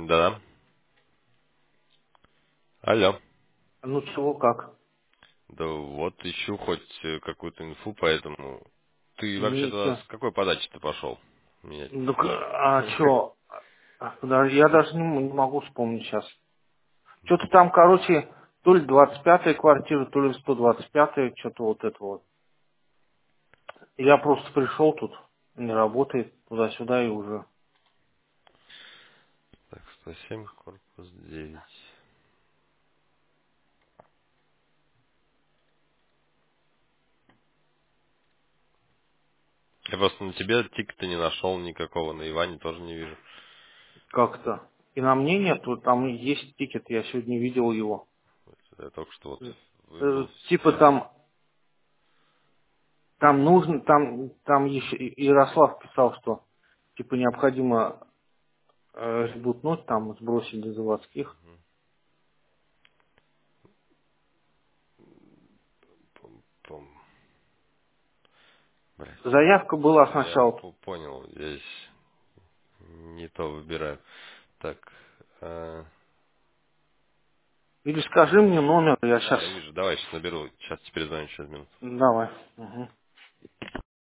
Да. Алло. Ну чего, как? Да вот ищу хоть какую-то инфу, поэтому... Ты вообще-то Ничего. с какой подачи ты пошел менять? Ну, а чё? Подожди, я даже не могу вспомнить сейчас. Что-то там, короче, то ли 25-я квартира, то ли 125-я, что-то вот это вот. Я просто пришел тут, не работает, туда-сюда и уже. Так, 107, корпус 9. Я просто на тебе тикета не нашел никакого, на Иване тоже не вижу. Как-то. И на мне нету, там есть тикет, я сегодня видел его. Я только что вот выбил Типа все. там нужно, там еще и Ярослав писал, что типа необходимо ребутнуть, там сбросить до заводских. Пум-пум. Блять. Заявка была Все, я сначала. понял. Здесь не то выбираю. Так. Или скажи мне номер, я Да, сейчас... я вижу. Давай сейчас наберу. Сейчас тебе перезвоню через минуту. Давай. Мгм.